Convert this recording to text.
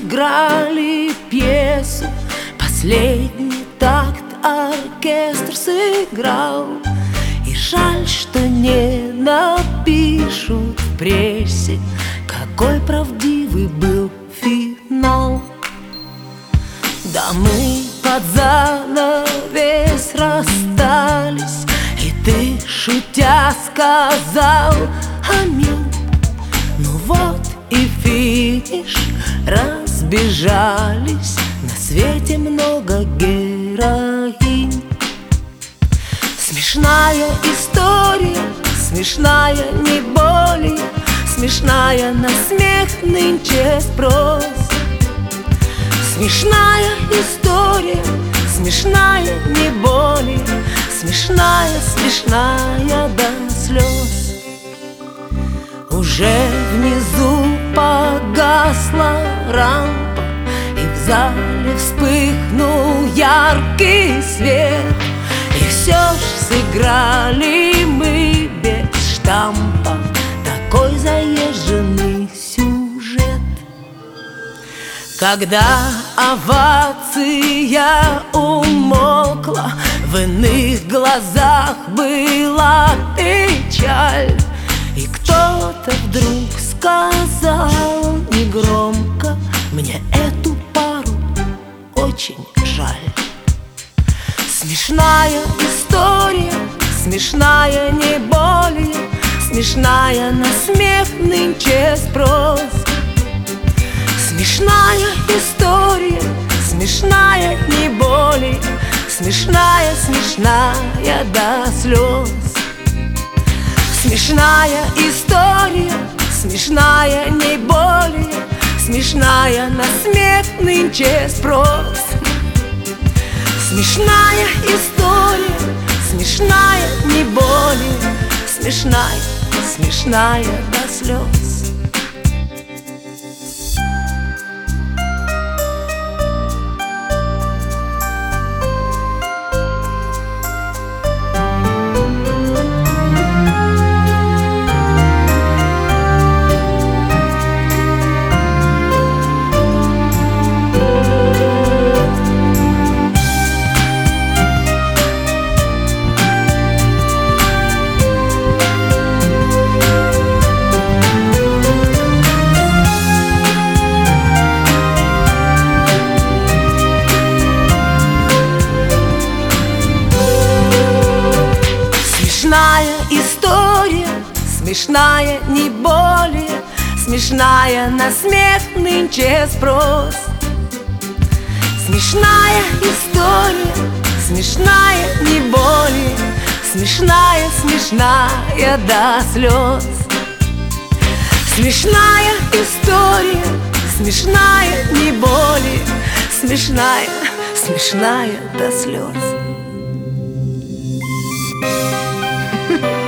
сыграли пьесу, последний такт оркестр сыграл. И жаль, что не напишут в прессе, какой правдивый был финал. Да мы под занавес расстались, и ты, шутя, сказал аминь. Ну вот и финиш, разбежались, на свете много героинь. Смешная история, смешная не более, смешная на смех нынче спрос. Смешная история, смешная не более, смешная, смешная до слез. Уже внизу погасла рампа, и в зале вспыхнул яркий свет. И все ж сыграли мы без штампа такой заезженный сюжет. Когда овация умолкла, в иных глазах была печаль. И кто-то вдруг сказал негромко: мне эту пару очень жаль. Смешная история, смешная не более, смешная на смех нынче спрос. Смешная история, смешная не более, смешная, смешная до слез. Смешная история, смешная не более, смешная на смех нынче спрос. Смешная история, смешная не более, смешная, смешная до слез. Смешная история, смешная не более, смешная на смех нынче спрос. Смешная история, смешная не более, смешная, смешная до слез. Смешная история, смешная не более, смешная, смешная до слез.